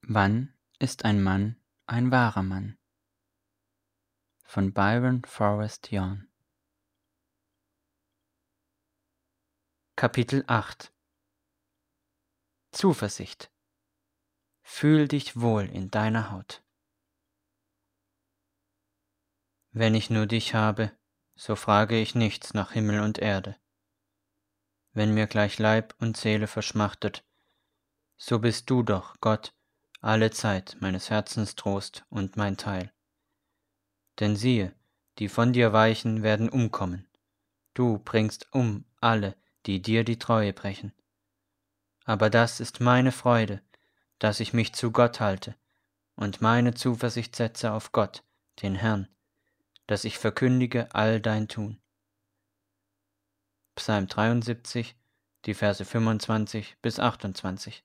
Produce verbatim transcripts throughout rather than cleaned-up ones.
Wann ist ein Mann ein wahrer Mann? Von Byron Forrest Yorn. Kapitel acht. Zuversicht. Fühl dich wohl in deiner Haut. Wenn ich nur dich habe, so frage ich nichts nach Himmel und Erde. Wenn mir gleich Leib und Seele verschmachtet, so bist du doch, Gott, alle Zeit meines Herzens Trost und mein Teil. Denn siehe, die von dir weichen, werden umkommen. Du bringst um alle, die dir die Treue brechen. Aber das ist meine Freude, dass ich mich zu Gott halte und meine Zuversicht setze auf Gott, den Herrn, dass ich verkündige all dein Tun. Psalm dreiundsiebzig, die Verse fünfundzwanzig bis achtundzwanzig.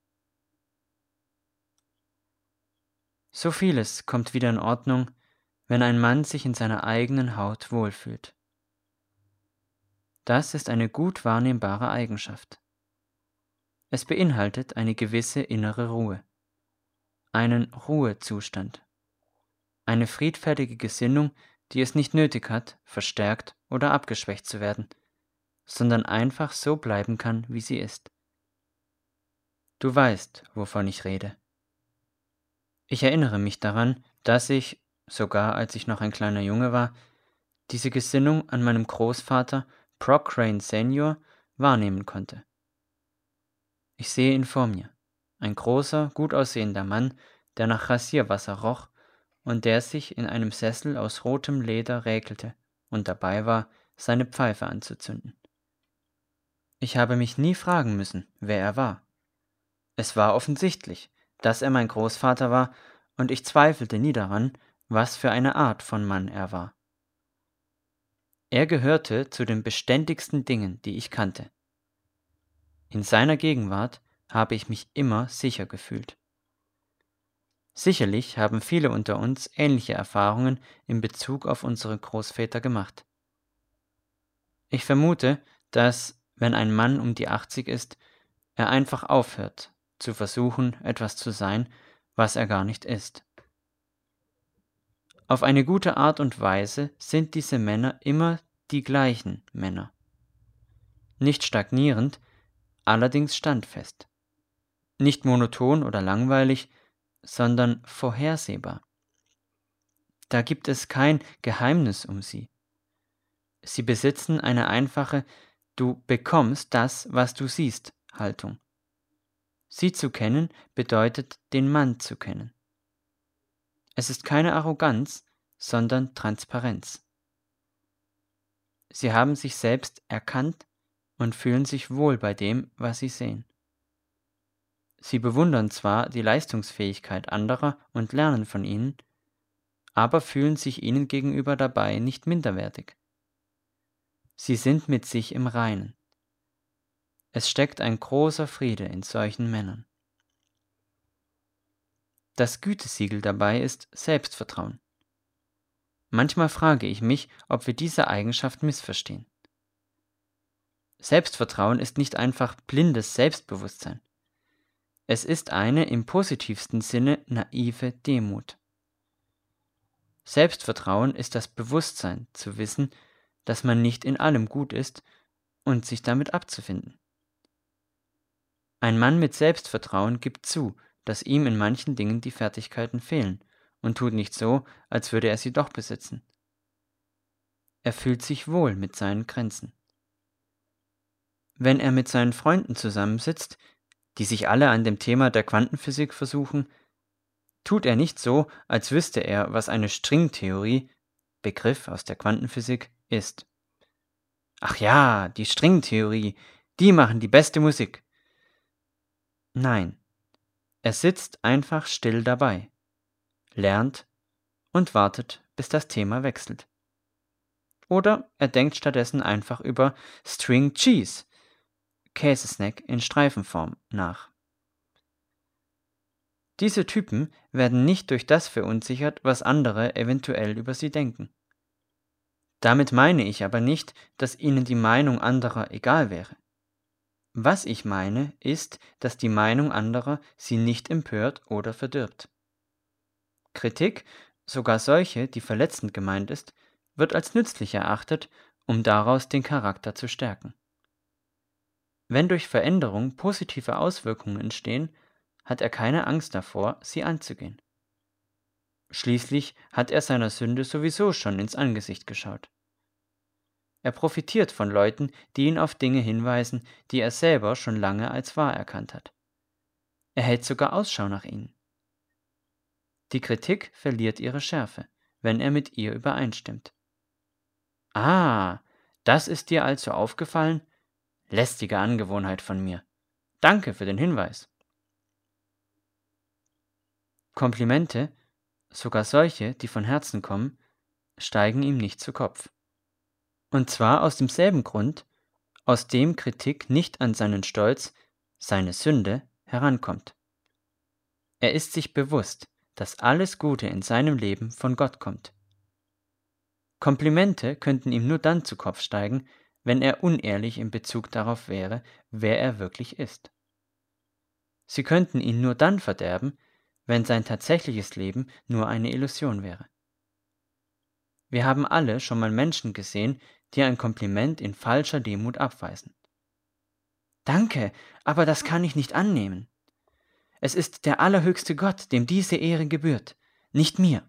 So vieles kommt wieder in Ordnung, wenn ein Mann sich in seiner eigenen Haut wohlfühlt. Das ist eine gut wahrnehmbare Eigenschaft. Es beinhaltet eine gewisse innere Ruhe, einen Ruhezustand, eine friedfertige Gesinnung, die es nicht nötig hat, verstärkt oder abgeschwächt zu werden, sondern einfach so bleiben kann, wie sie ist. Du weißt, wovon ich rede. Ich erinnere mich daran, dass ich, sogar als ich noch ein kleiner Junge war, diese Gesinnung an meinem Großvater Proc Crane Senior wahrnehmen konnte. Ich sehe ihn vor mir, ein großer, gut aussehender Mann, der nach Rasierwasser roch und der sich in einem Sessel aus rotem Leder räkelte und dabei war, seine Pfeife anzuzünden. Ich habe mich nie fragen müssen, wer er war. Es war offensichtlich, dass er mein Großvater war, und ich zweifelte nie daran, was für eine Art von Mann er war. Er gehörte zu den beständigsten Dingen, die ich kannte. In seiner Gegenwart habe ich mich immer sicher gefühlt. Sicherlich haben viele unter uns ähnliche Erfahrungen in Bezug auf unsere Großväter gemacht. Ich vermute, dass, wenn ein Mann um die achtzig ist, er einfach aufhört, zu versuchen, etwas zu sein, was er gar nicht ist. Auf eine gute Art und Weise sind diese Männer immer die gleichen Männer. Nicht stagnierend, allerdings standfest. Nicht monoton oder langweilig, sondern vorhersehbar. Da gibt es kein Geheimnis um sie. Sie besitzen eine einfache „Du bekommst das, was du siehst“ Haltung. Sie zu kennen bedeutet, den Mann zu kennen. Es ist keine Arroganz, sondern Transparenz. Sie haben sich selbst erkannt und fühlen sich wohl bei dem, was sie sehen. Sie bewundern zwar die Leistungsfähigkeit anderer und lernen von ihnen, aber fühlen sich ihnen gegenüber dabei nicht minderwertig. Sie sind mit sich im Reinen. Es steckt ein großer Friede in solchen Männern. Das Gütesiegel dabei ist Selbstvertrauen. Manchmal frage ich mich, ob wir diese Eigenschaft missverstehen. Selbstvertrauen ist nicht einfach blindes Selbstbewusstsein. Es ist eine im positivsten Sinne naive Demut. Selbstvertrauen ist das Bewusstsein, zu wissen, dass man nicht in allem gut ist und sich damit abzufinden. Ein Mann mit Selbstvertrauen gibt zu, dass ihm in manchen Dingen die Fertigkeiten fehlen und tut nicht so, als würde er sie doch besitzen. Er fühlt sich wohl mit seinen Grenzen. Wenn er mit seinen Freunden zusammensitzt, die sich alle an dem Thema der Quantenphysik versuchen, tut er nicht so, als wüsste er, was eine Stringtheorie, Begriff aus der Quantenphysik, ist. Ach ja, die Stringtheorie, die machen die beste Musik. Nein, er sitzt einfach still dabei, lernt und wartet, bis das Thema wechselt. Oder er denkt stattdessen einfach über String Cheese, Käsesnack in Streifenform, nach. Diese Typen werden nicht durch das verunsichert, was andere eventuell über sie denken. Damit meine ich aber nicht, dass ihnen die Meinung anderer egal wäre. Was ich meine, ist, dass die Meinung anderer sie nicht empört oder verdirbt. Kritik, sogar solche, die verletzend gemeint ist, wird als nützlich erachtet, um daraus den Charakter zu stärken. Wenn durch Veränderung positive Auswirkungen entstehen, hat er keine Angst davor, sie anzugehen. Schließlich hat er seiner Sünde sowieso schon ins Angesicht geschaut. Er profitiert von Leuten, die ihn auf Dinge hinweisen, die er selber schon lange als wahr erkannt hat. Er hält sogar Ausschau nach ihnen. Die Kritik verliert ihre Schärfe, wenn er mit ihr übereinstimmt. Ah, das ist dir also aufgefallen? Lästige Angewohnheit von mir. Danke für den Hinweis. Komplimente, sogar solche, die von Herzen kommen, steigen ihm nicht zu Kopf. Und zwar aus demselben Grund, aus dem Kritik nicht an seinen Stolz, seine Sünde, herankommt. Er ist sich bewusst, dass alles Gute in seinem Leben von Gott kommt. Komplimente könnten ihm nur dann zu Kopf steigen, wenn er unehrlich in Bezug darauf wäre, wer er wirklich ist. Sie könnten ihn nur dann verderben, wenn sein tatsächliches Leben nur eine Illusion wäre. Wir haben alle schon mal Menschen gesehen, die ein Kompliment in falscher Demut abweisen. Danke, aber das kann ich nicht annehmen. Es ist der allerhöchste Gott, dem diese Ehre gebührt, nicht mir.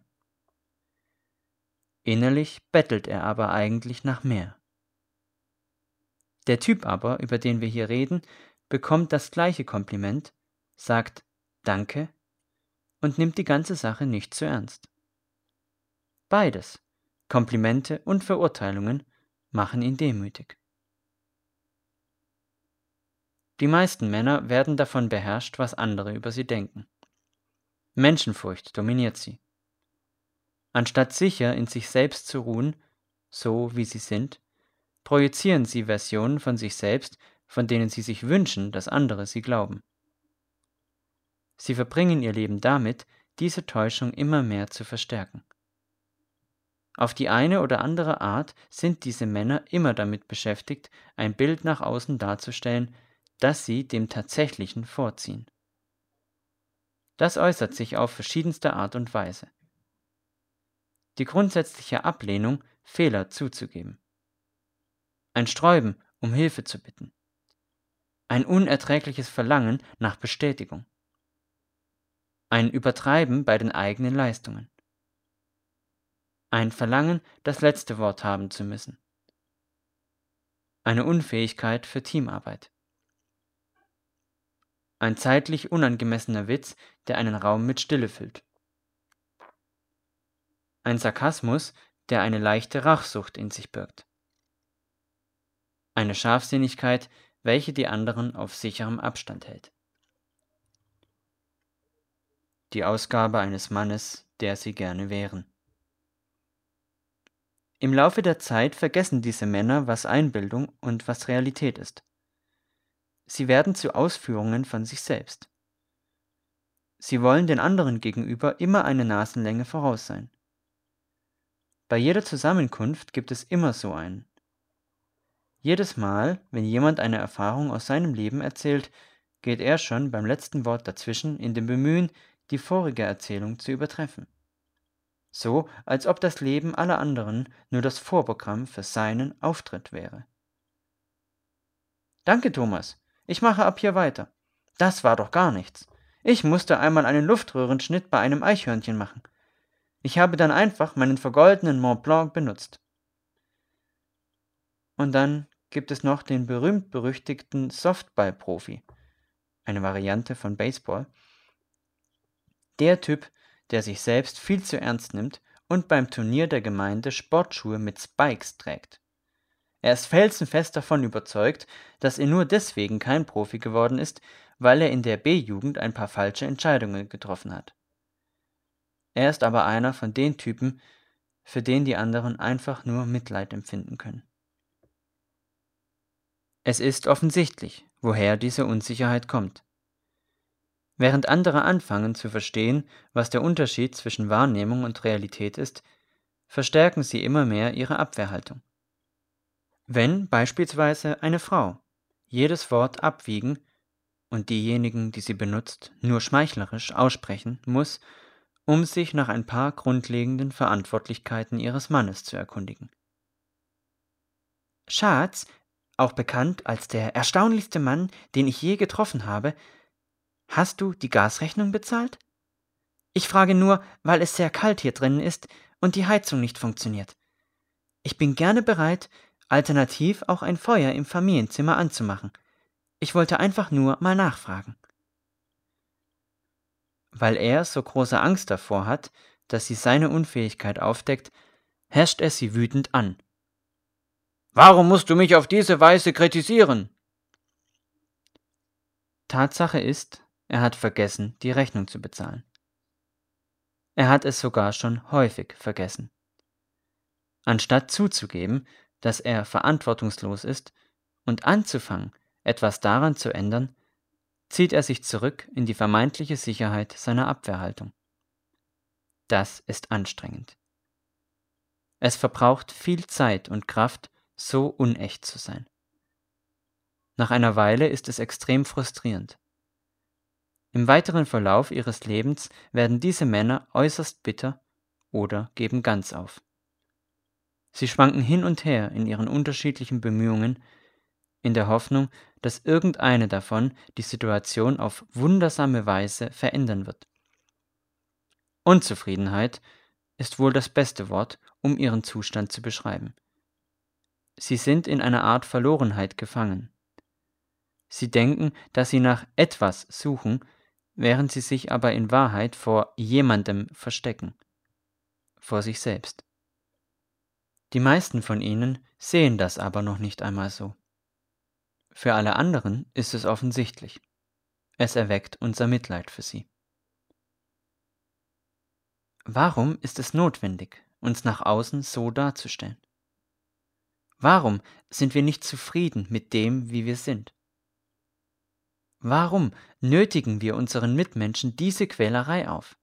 Innerlich bettelt er aber eigentlich nach mehr. Der Typ aber, über den wir hier reden, bekommt das gleiche Kompliment, sagt Danke und nimmt die ganze Sache nicht zu ernst. Beides, Komplimente und Verurteilungen, machen ihn demütig. Die meisten Männer werden davon beherrscht, was andere über sie denken. Menschenfurcht dominiert sie. Anstatt sicher in sich selbst zu ruhen, so wie sie sind, projizieren sie Versionen von sich selbst, von denen sie sich wünschen, dass andere sie glauben. Sie verbringen ihr Leben damit, diese Täuschung immer mehr zu verstärken. Auf die eine oder andere Art sind diese Männer immer damit beschäftigt, ein Bild nach außen darzustellen, das sie dem Tatsächlichen vorziehen. Das äußert sich auf verschiedenste Art und Weise. Die grundsätzliche Ablehnung, Fehler zuzugeben. Ein Sträuben, um Hilfe zu bitten. Ein unerträgliches Verlangen nach Bestätigung. Ein Übertreiben bei den eigenen Leistungen. Ein Verlangen, das letzte Wort haben zu müssen. Eine Unfähigkeit für Teamarbeit. Ein zeitlich unangemessener Witz, der einen Raum mit Stille füllt. Ein Sarkasmus, der eine leichte Rachsucht in sich birgt. Eine Scharfsinnigkeit, welche die anderen auf sicherem Abstand hält. Die Ausgabe eines Mannes, der sie gerne wären. Im Laufe der Zeit vergessen diese Männer, was Einbildung und was Realität ist. Sie werden zu Ausführungen von sich selbst. Sie wollen den anderen gegenüber immer eine Nasenlänge voraus sein. Bei jeder Zusammenkunft gibt es immer so einen. Jedes Mal, wenn jemand eine Erfahrung aus seinem Leben erzählt, geht er schon beim letzten Wort dazwischen in dem Bemühen, die vorige Erzählung zu übertreffen. So, als ob das Leben aller anderen nur das Vorprogramm für seinen Auftritt wäre. Danke, Thomas. Ich mache ab hier weiter. Das war doch gar nichts. Ich musste einmal einen Luftröhrenschnitt bei einem Eichhörnchen machen. Ich habe dann einfach meinen vergoldenen Mont Blanc benutzt. Und dann gibt es noch den berühmt-berüchtigten Softball-Profi, eine Variante von Baseball. Der Typ, der sich selbst viel zu ernst nimmt und beim Turnier der Gemeinde Sportschuhe mit Spikes trägt. Er ist felsenfest davon überzeugt, dass er nur deswegen kein Profi geworden ist, weil er in der B-Jugend ein paar falsche Entscheidungen getroffen hat. Er ist aber einer von den Typen, für den die anderen einfach nur Mitleid empfinden können. Es ist offensichtlich, woher diese Unsicherheit kommt. Während andere anfangen zu verstehen, was der Unterschied zwischen Wahrnehmung und Realität ist, verstärken sie immer mehr ihre Abwehrhaltung. Wenn beispielsweise eine Frau, jedes Wort abwiegen und diejenigen, die sie benutzt, nur schmeichlerisch aussprechen muss, um sich nach ein paar grundlegenden Verantwortlichkeiten ihres Mannes zu erkundigen. Schatz, auch bekannt als der erstaunlichste Mann, den ich je getroffen habe, hast du die Gasrechnung bezahlt? Ich frage nur, weil es sehr kalt hier drinnen ist und die Heizung nicht funktioniert. Ich bin gerne bereit, alternativ auch ein Feuer im Familienzimmer anzumachen. Ich wollte einfach nur mal nachfragen. Weil er so große Angst davor hat, dass sie seine Unfähigkeit aufdeckt, herrscht er sie wütend an. Warum musst du mich auf diese Weise kritisieren? Tatsache ist, er hat vergessen, die Rechnung zu bezahlen. Er hat es sogar schon häufig vergessen. Anstatt zuzugeben, dass er verantwortungslos ist und anzufangen, etwas daran zu ändern, zieht er sich zurück in die vermeintliche Sicherheit seiner Abwehrhaltung. Das ist anstrengend. Es verbraucht viel Zeit und Kraft, so unecht zu sein. Nach einer Weile ist es extrem frustrierend. Im weiteren Verlauf ihres Lebens werden diese Männer äußerst bitter oder geben ganz auf. Sie schwanken hin und her in ihren unterschiedlichen Bemühungen, in der Hoffnung, dass irgendeine davon die Situation auf wundersame Weise verändern wird. Unzufriedenheit ist wohl das beste Wort, um ihren Zustand zu beschreiben. Sie sind in einer Art Verlorenheit gefangen. Sie denken, dass sie nach etwas suchen, während sie sich aber in Wahrheit vor jemandem verstecken, vor sich selbst. Die meisten von ihnen sehen das aber noch nicht einmal so. Für alle anderen ist es offensichtlich. Es erweckt unser Mitleid für sie. Warum ist es notwendig, uns nach außen so darzustellen? Warum sind wir nicht zufrieden mit dem, wie wir sind? Warum nötigen wir unseren Mitmenschen diese Quälerei auf?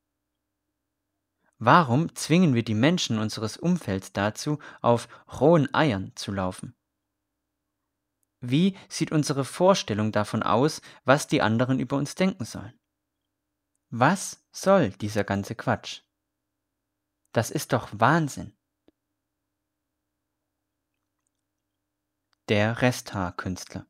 Warum zwingen wir die Menschen unseres Umfelds dazu, auf rohen Eiern zu laufen? Wie sieht unsere Vorstellung davon aus, was die anderen über uns denken sollen? Was soll dieser ganze Quatsch? Das ist doch Wahnsinn. Der Resthaarkünstler.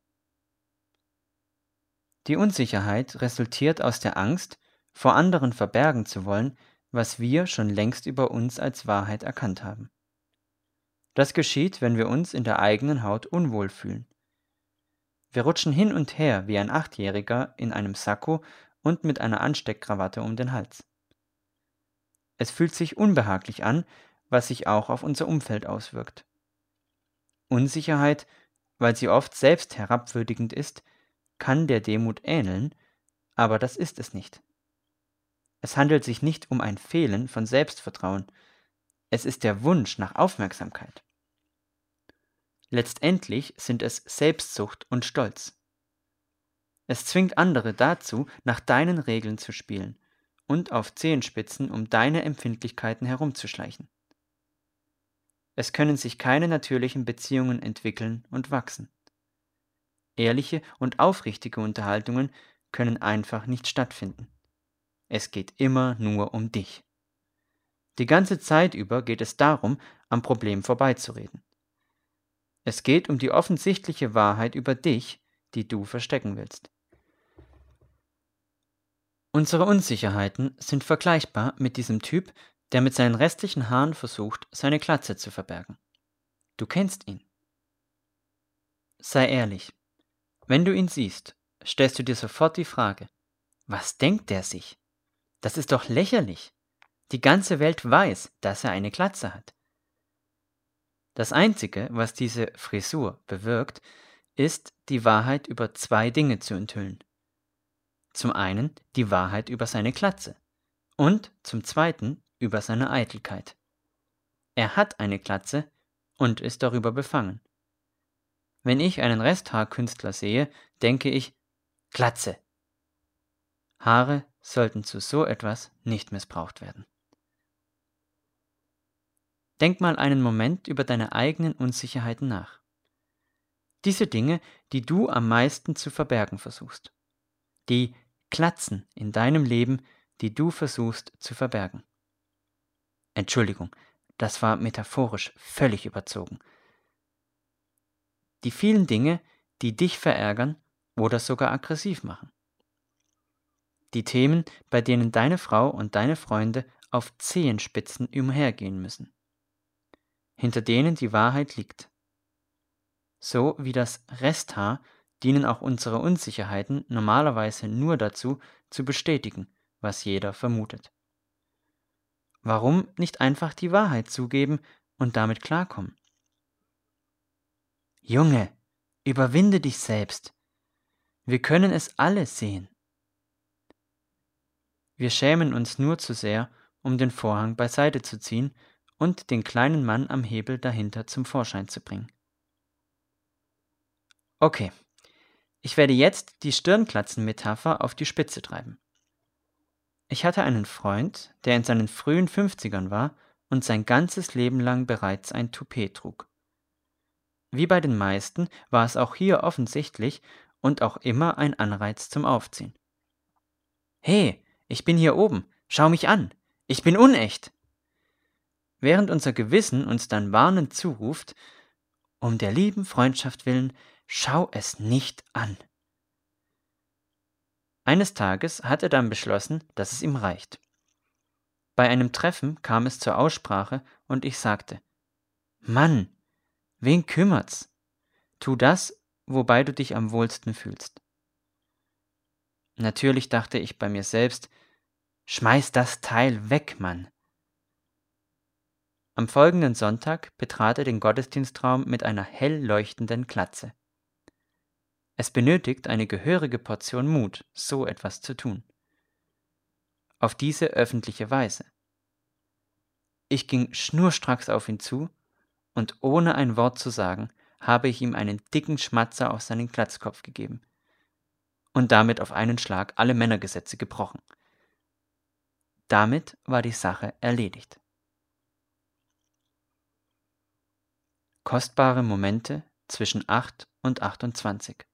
Die Unsicherheit resultiert aus der Angst, vor anderen verbergen zu wollen, was wir schon längst über uns als Wahrheit erkannt haben. Das geschieht, wenn wir uns in der eigenen Haut unwohl fühlen. Wir rutschen hin und her wie ein Achtjähriger in einem Sakko und mit einer Ansteckkrawatte um den Hals. Es fühlt sich unbehaglich an, was sich auch auf unser Umfeld auswirkt. Unsicherheit, weil sie oft selbst herabwürdigend ist, kann der Demut ähneln, aber das ist es nicht. Es handelt sich nicht um ein Fehlen von Selbstvertrauen, es ist der Wunsch nach Aufmerksamkeit. Letztendlich sind es Selbstsucht und Stolz. Es zwingt andere dazu, nach deinen Regeln zu spielen und auf Zehenspitzen um deine Empfindlichkeiten herumzuschleichen. Es können sich keine natürlichen Beziehungen entwickeln und wachsen. Ehrliche und aufrichtige Unterhaltungen können einfach nicht stattfinden. Es geht immer nur um dich. Die ganze Zeit über geht es darum, am Problem vorbeizureden. Es geht um die offensichtliche Wahrheit über dich, die du verstecken willst. Unsere Unsicherheiten sind vergleichbar mit diesem Typ, der mit seinen restlichen Haaren versucht, seine Glatze zu verbergen. Du kennst ihn. Sei ehrlich. Wenn du ihn siehst, stellst du dir sofort die Frage, was denkt der sich? Das ist doch lächerlich. Die ganze Welt weiß, dass er eine Glatze hat. Das Einzige, was diese Frisur bewirkt, ist, die Wahrheit über zwei Dinge zu enthüllen. Zum einen die Wahrheit über seine Glatze und zum zweiten über seine Eitelkeit. Er hat eine Glatze und ist darüber befangen. Wenn ich einen Resthaarkünstler sehe, denke ich, Glatze. Haare sollten zu so etwas nicht missbraucht werden. Denk mal einen Moment über deine eigenen Unsicherheiten nach. Diese Dinge, die du am meisten zu verbergen versuchst. Die Klatzen in deinem Leben, die du versuchst zu verbergen. Entschuldigung, das war metaphorisch völlig überzogen. Die vielen Dinge, die dich verärgern oder sogar aggressiv machen. Die Themen, bei denen deine Frau und deine Freunde auf Zehenspitzen umhergehen müssen. Hinter denen die Wahrheit liegt. So wie das Resthaar dienen auch unsere Unsicherheiten normalerweise nur dazu, zu bestätigen, was jeder vermutet. Warum nicht einfach die Wahrheit zugeben und damit klarkommen? Junge, überwinde dich selbst. Wir können es alle sehen. Wir schämen uns nur zu sehr, um den Vorhang beiseite zu ziehen und den kleinen Mann am Hebel dahinter zum Vorschein zu bringen. Okay, ich werde jetzt die Stirnklatzen-Metapher auf die Spitze treiben. Ich hatte einen Freund, der in seinen frühen Fünfzigern war und sein ganzes Leben lang bereits ein Toupet trug. Wie bei den meisten war es auch hier offensichtlich und auch immer ein Anreiz zum Aufziehen. Hey, ich bin hier oben, schau mich an, ich bin unecht. Während unser Gewissen uns dann warnend zuruft, um der lieben Freundschaft willen, schau es nicht an. Eines Tages hat er dann beschlossen, dass es ihm reicht. Bei einem Treffen kam es zur Aussprache und ich sagte, Mann, wen kümmert's? Tu das, wobei du dich am wohlsten fühlst. Natürlich dachte ich bei mir selbst, schmeiß das Teil weg, Mann. Am folgenden Sonntag betrat er den Gottesdienstraum mit einer hell leuchtenden Glatze. Es benötigt eine gehörige Portion Mut, so etwas zu tun. Auf diese öffentliche Weise. Ich ging schnurstracks auf ihn zu und ohne ein Wort zu sagen, habe ich ihm einen dicken Schmatzer auf seinen Glatzkopf gegeben und damit auf einen Schlag alle Männergesetze gebrochen. Damit war die Sache erledigt. Kostbare Momente zwischen acht und achtundzwanzig.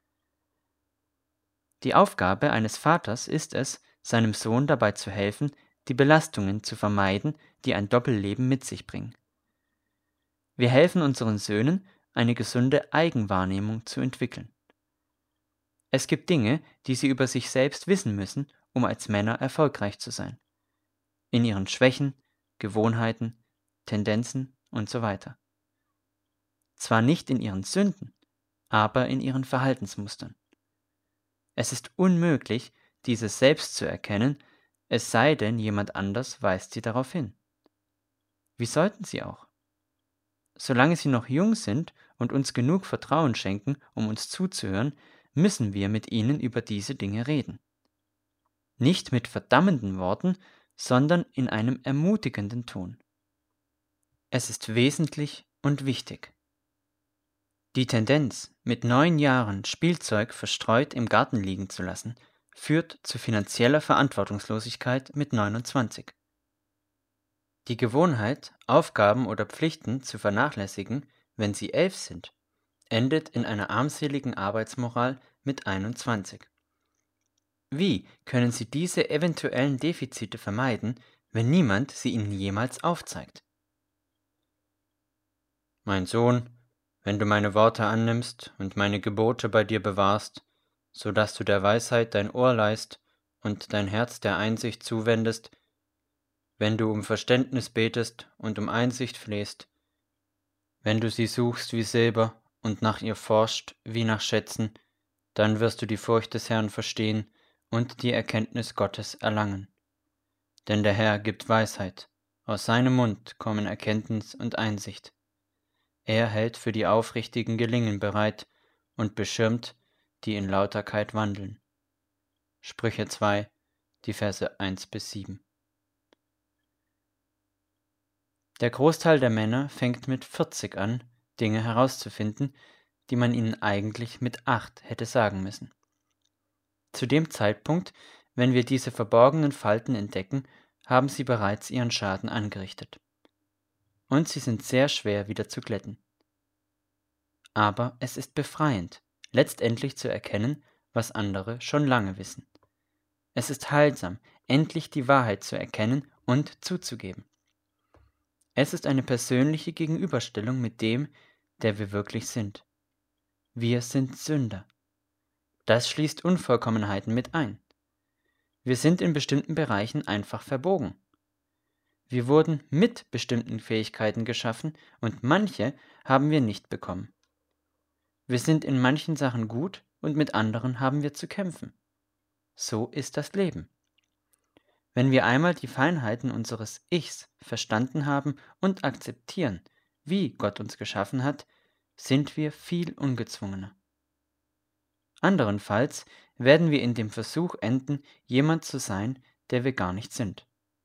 Die Aufgabe eines Vaters ist es, seinem Sohn dabei zu helfen, die Belastungen zu vermeiden, die ein Doppelleben mit sich bringen. Wir helfen unseren Söhnen, eine gesunde Eigenwahrnehmung zu entwickeln. Es gibt Dinge, die sie über sich selbst wissen müssen, um als Männer erfolgreich zu sein. In ihren Schwächen, Gewohnheiten, Tendenzen und so weiter. Zwar nicht in ihren Sünden, aber in ihren Verhaltensmustern. Es ist unmöglich, dieses selbst zu erkennen, es sei denn, jemand anders weist sie darauf hin. Wie sollten sie auch? Solange sie noch jung sind und uns genug Vertrauen schenken, um uns zuzuhören, müssen wir mit ihnen über diese Dinge reden. Nicht mit verdammenden Worten, sondern in einem ermutigenden Ton. Es ist wesentlich und wichtig. Die Tendenz, mit neun Jahren Spielzeug verstreut im Garten liegen zu lassen, führt zu finanzieller Verantwortungslosigkeit mit neunundzwanzig. Die Gewohnheit, Aufgaben oder Pflichten zu vernachlässigen, wenn sie elf sind, endet in einer armseligen Arbeitsmoral mit einundzwanzig. Wie können Sie diese eventuellen Defizite vermeiden, wenn niemand sie Ihnen jemals aufzeigt? Mein Sohn, wenn du meine Worte annimmst und meine Gebote bei dir bewahrst, so dass du der Weisheit dein Ohr leihst und dein Herz der Einsicht zuwendest, wenn du um Verständnis betest und um Einsicht flehst, wenn du sie suchst wie Silber und nach ihr forscht wie nach Schätzen, dann wirst du die Furcht des Herrn verstehen und die Erkenntnis Gottes erlangen. Denn der Herr gibt Weisheit, aus seinem Mund kommen Erkenntnis und Einsicht. Er hält für die Aufrichtigen Gelingen bereit und beschirmt, die in Lauterkeit wandeln. Sprüche zwei, die Verse eins bis sieben. Der Großteil der Männer fängt mit vierzig an, Dinge herauszufinden, die man ihnen eigentlich mit acht hätte sagen müssen. Zu dem Zeitpunkt, wenn wir diese verborgenen Falten entdecken, haben sie bereits ihren Schaden angerichtet. Und sie sind sehr schwer wieder zu glätten. Aber es ist befreiend, letztendlich zu erkennen, was andere schon lange wissen. Es ist heilsam, endlich die Wahrheit zu erkennen und zuzugeben. Es ist eine persönliche Gegenüberstellung mit dem, der wir wirklich sind. Wir sind Sünder. Das schließt Unvollkommenheiten mit ein. Wir sind in bestimmten Bereichen einfach verbogen. Wir wurden mit bestimmten Fähigkeiten geschaffen und manche haben wir nicht bekommen. Wir sind in manchen Sachen gut und mit anderen haben wir zu kämpfen. So ist das Leben. Wenn wir einmal die Feinheiten unseres Ichs verstanden haben und akzeptieren, wie Gott uns geschaffen hat, sind wir viel ungezwungener. Anderenfalls werden wir in dem Versuch enden, jemand zu sein, der wir gar nicht sind.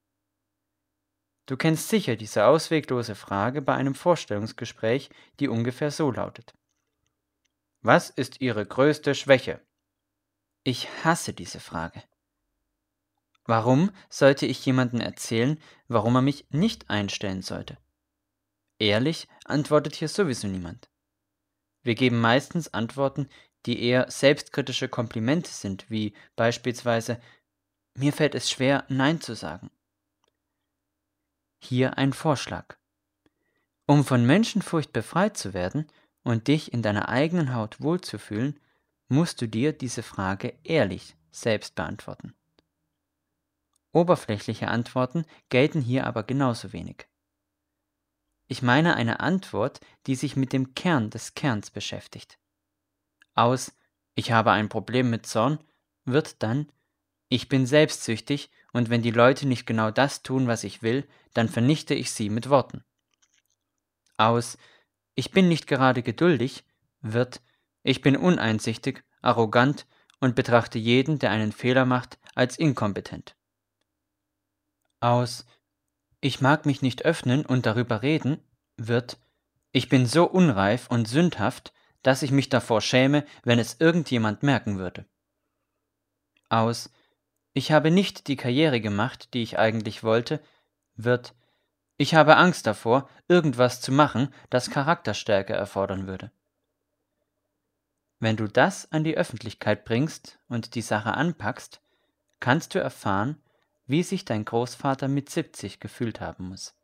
Du kennst sicher diese ausweglose Frage bei einem Vorstellungsgespräch, die ungefähr so lautet: Was ist Ihre größte Schwäche? Ich hasse diese Frage. Warum sollte ich jemandem erzählen, warum er mich nicht einstellen sollte? Ehrlich antwortet hier sowieso niemand. Wir geben meistens Antworten, die eher selbstkritische Komplimente sind, wie beispielsweise: Mir fällt es schwer, Nein zu sagen. Hier ein Vorschlag. Um von Menschenfurcht befreit zu werden und dich in deiner eigenen Haut wohlzufühlen, musst du dir diese Frage ehrlich selbst beantworten. Oberflächliche Antworten gelten hier aber genauso wenig. Ich meine eine Antwort, die sich mit dem Kern des Kerns beschäftigt. Aus „Ich habe ein Problem mit Zorn“ wird dann „Ich bin selbstsüchtig und wenn die Leute nicht genau das tun, was ich will, dann vernichte ich sie mit Worten.“ Aus „Ich bin nicht gerade geduldig“ wird „Ich bin uneinsichtig, arrogant und betrachte jeden, der einen Fehler macht, als inkompetent.“ Aus „Ich mag mich nicht öffnen und darüber reden“ wird „Ich bin so unreif und sündhaft, dass ich mich davor schäme, wenn es irgendjemand merken würde.“ Aus „Ich habe nicht die Karriere gemacht, die ich eigentlich wollte“ wird „Ich habe Angst davor, irgendwas zu machen, das Charakterstärke erfordern würde.“ Wenn du das an die Öffentlichkeit bringst und die Sache anpackst, kannst du erfahren, wie sich dein Großvater mit siebzig gefühlt haben muss.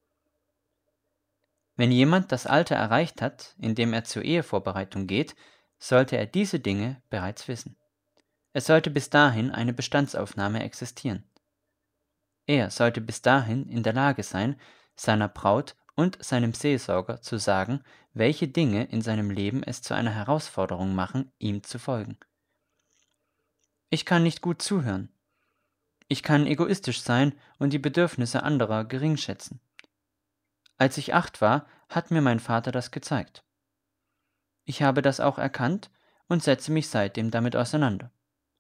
Wenn jemand das Alter erreicht hat, in dem er zur Ehevorbereitung geht, sollte er diese Dinge bereits wissen. Es sollte bis dahin eine Bestandsaufnahme existieren. Er sollte bis dahin in der Lage sein, seiner Braut und seinem Seelsorger zu sagen, welche Dinge in seinem Leben es zu einer Herausforderung machen, ihm zu folgen. Ich kann nicht gut zuhören. Ich kann egoistisch sein und die Bedürfnisse anderer geringschätzen. Als ich acht war, hat mir mein Vater das gezeigt. Ich habe das auch erkannt und setze mich seitdem damit auseinander.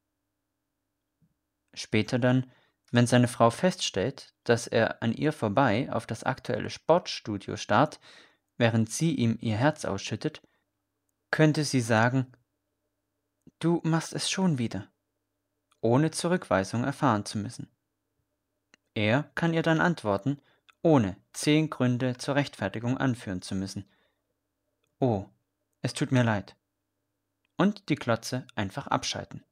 Später dann, wenn seine Frau feststellt, dass er an ihr vorbei auf das aktuelle Sportstudio starrt, während sie ihm ihr Herz ausschüttet, könnte sie sagen: „Du machst es schon wieder“, ohne Zurückweisung erfahren zu müssen. Er kann ihr dann antworten, ohne zehn Gründe zur Rechtfertigung anführen zu müssen: „Oh, es tut mir leid“, und die Klotze einfach abschalten.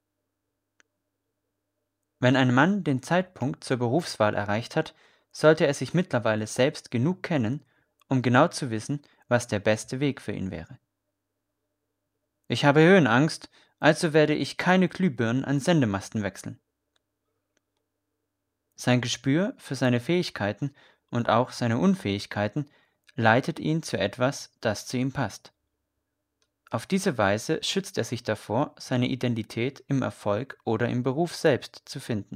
Wenn ein Mann den Zeitpunkt zur Berufswahl erreicht hat, sollte er sich mittlerweile selbst genug kennen, um genau zu wissen, was der beste Weg für ihn wäre. Ich habe Höhenangst, also werde ich keine Glühbirnen an Sendemasten wechseln. Sein Gespür für seine Fähigkeiten und auch seine Unfähigkeiten leitet ihn zu etwas, das zu ihm passt. Auf diese Weise schützt er sich davor, seine Identität im Erfolg oder im Beruf selbst zu finden.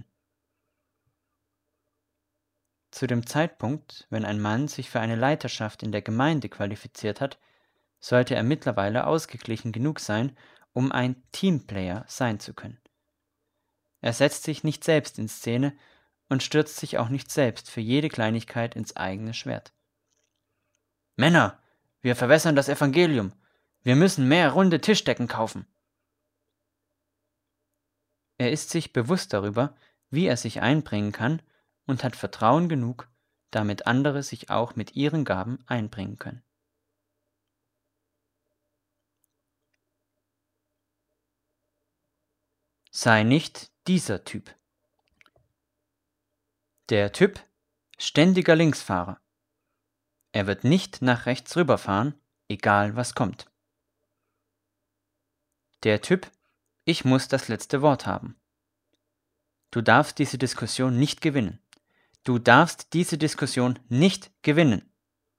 Zu dem Zeitpunkt, wenn ein Mann sich für eine Leiterschaft in der Gemeinde qualifiziert hat, sollte er mittlerweile ausgeglichen genug sein, um ein Teamplayer sein zu können. Er setzt sich nicht selbst in Szene und stürzt sich auch nicht selbst für jede Kleinigkeit ins eigene Schwert. Männer, wir verwässern das Evangelium. Wir müssen mehr runde Tischdecken kaufen. Er ist sich bewusst darüber, wie er sich einbringen kann und hat Vertrauen genug, damit andere sich auch mit ihren Gaben einbringen können. Sei nicht dieser Typ. Der Typ ständiger Linksfahrer. Er wird nicht nach rechts rüberfahren, egal was kommt. Der Typ, ich muss das letzte Wort haben. Du darfst diese Diskussion nicht gewinnen. Du darfst diese Diskussion nicht gewinnen.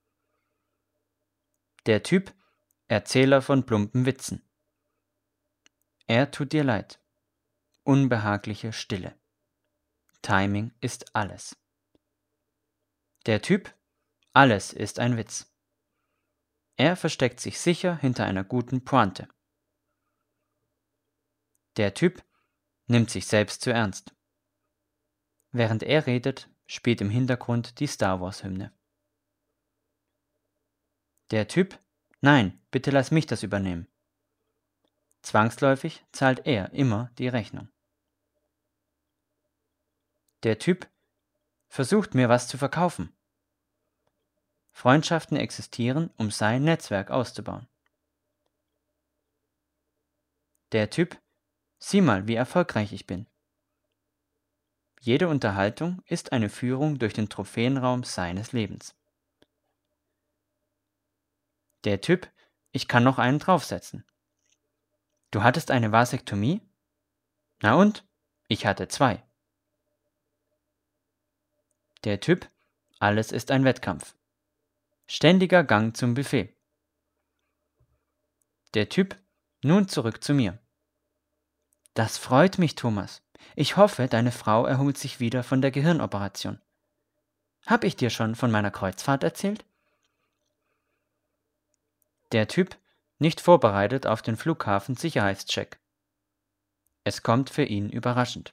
Der Typ, Erzähler von plumpen Witzen. Er tut dir leid. Unbehagliche Stille. Timing ist alles. Der Typ, alles ist ein Witz. Er versteckt sich sicher hinter einer guten Pointe. Der Typ nimmt sich selbst zu ernst. Während er redet, spielt im Hintergrund die Star Wars-Hymne. Der Typ, nein, bitte lass mich das übernehmen. Zwangsläufig zahlt er immer die Rechnung. Der Typ versucht mir was zu verkaufen. Freundschaften existieren, um sein Netzwerk auszubauen. Der Typ, sieh mal, wie erfolgreich ich bin. Jede Unterhaltung ist eine Führung durch den Trophäenraum seines Lebens. Der Typ, ich kann noch einen draufsetzen. Du hattest eine Vasektomie? Na und? Ich hatte zwei. Der Typ, alles ist ein Wettkampf. Ständiger Gang zum Buffet. Der Typ, nun zurück zu mir. Das freut mich, Thomas. Ich hoffe, deine Frau erholt sich wieder von der Gehirnoperation. Hab ich dir schon von meiner Kreuzfahrt erzählt? Der Typ, nicht vorbereitet auf den Flughafen-Sicherheitscheck. Es kommt für ihn überraschend.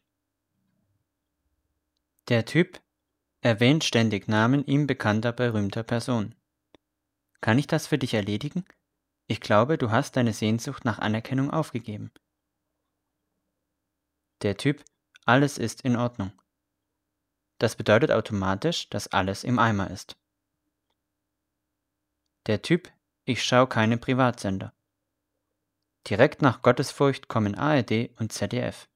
Der Typ erwähnt ständig Namen ihm bekannter berühmter Personen. Kann ich das für dich erledigen? Ich glaube, du hast deine Sehnsucht nach Anerkennung aufgegeben. Der Typ, alles ist in Ordnung. Das bedeutet automatisch, dass alles im Eimer ist. Der Typ, ich schaue keine Privatsender. Direkt nach Gottesfurcht kommen A R D und Z D F.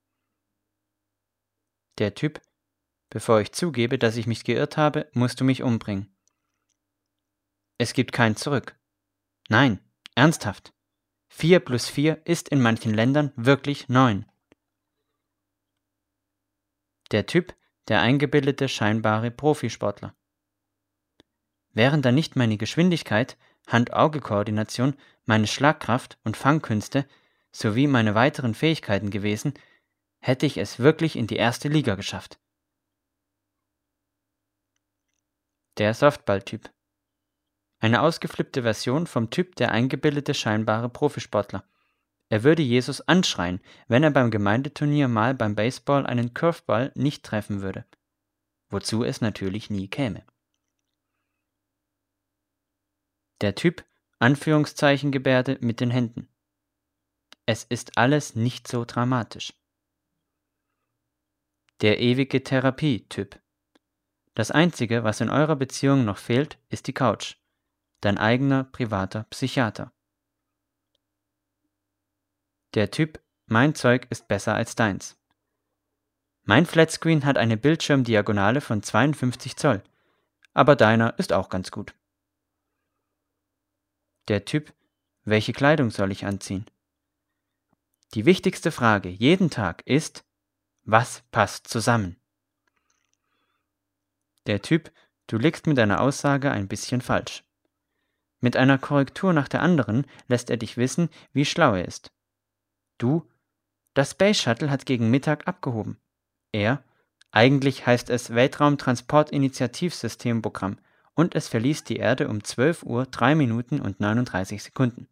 Der Typ, bevor ich zugebe, dass ich mich geirrt habe, musst du mich umbringen. Es gibt kein Zurück. Nein, ernsthaft. Vier plus vier ist in manchen Ländern wirklich neun. Der Typ, der eingebildete scheinbare Profisportler. Wären da nicht meine Geschwindigkeit, Hand-Auge-Koordination, meine Schlagkraft und Fangkünste sowie meine weiteren Fähigkeiten gewesen, hätte ich es wirklich in die erste Liga geschafft. Der Softball-Typ. Eine ausgeflippte Version vom Typ der eingebildete scheinbare Profisportler. Er würde Jesus anschreien, wenn er beim Gemeindeturnier mal beim Baseball einen Curveball nicht treffen würde. Wozu es natürlich nie käme. Der Typ, Anführungszeichen-Gebärde mit den Händen. Es ist alles nicht so dramatisch. Der ewige Therapie-Typ. Das Einzige, was in eurer Beziehung noch fehlt, ist die Couch. Dein eigener privater Psychiater. Der Typ, mein Zeug ist besser als deins. Mein Flatscreen hat eine Bildschirmdiagonale von zweiundfünfzig Zoll, aber deiner ist auch ganz gut. Der Typ, welche Kleidung soll ich anziehen? Die wichtigste Frage jeden Tag ist, was passt zusammen? Der Typ, du liegst mit deiner Aussage ein bisschen falsch. Mit einer Korrektur nach der anderen lässt er dich wissen, wie schlau er ist. Du, das Space Shuttle hat gegen Mittag abgehoben. Er, eigentlich heißt es Weltraumtransportinitiativsystemprogramm und es verließ die Erde um zwölf Uhr drei Minuten und neununddreißig Sekunden.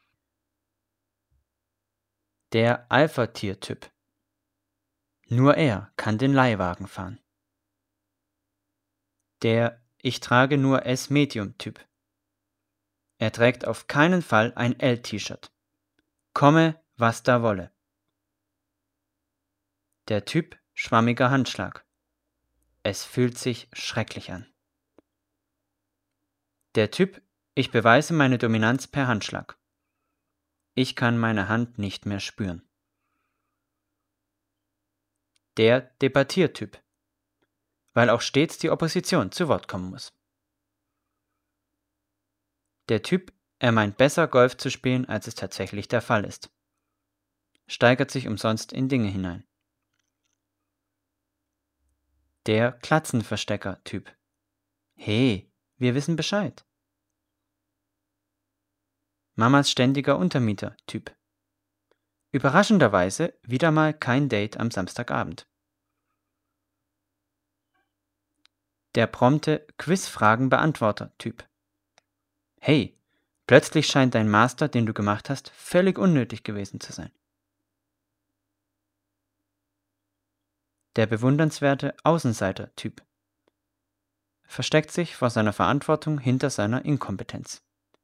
Der Alpha-Tier-Typ. Nur er kann den Leihwagen fahren. Der Ich trage nur S-Medium-Typ. Er trägt auf keinen Fall ein L-T-Shirt. Komme, was da wolle. Der Typ schwammiger Handschlag. Es fühlt sich schrecklich an. Der Typ, ich beweise meine Dominanz per Handschlag. Ich kann meine Hand nicht mehr spüren. Der Debattiertyp, weil auch stets die Opposition zu Wort kommen muss. Der Typ, er meint besser Golf zu spielen, als es tatsächlich der Fall ist. Steigert sich umsonst in Dinge hinein. Der Klatzenverstecker-Typ. Hey, wir wissen Bescheid. Mamas ständiger Untermieter-Typ. Überraschenderweise wieder mal kein Date am Samstagabend. Der prompte Quizfragen-Beantworter-Typ. Hey, plötzlich scheint dein Master, den du gemacht hast, völlig unnötig gewesen zu sein. Der bewundernswerte Außenseiter-Typ. Versteckt sich vor seiner Verantwortung hinter seiner Inkompetenz.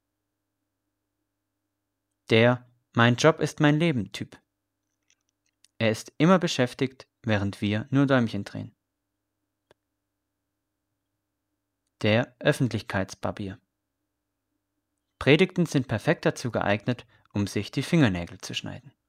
Der Mein Job ist mein Leben-Typ. Er ist immer beschäftigt, während wir nur Däumchen drehen. Der Öffentlichkeitsbarbier. Predigten sind perfekt dazu geeignet, um sich die Fingernägel zu schneiden.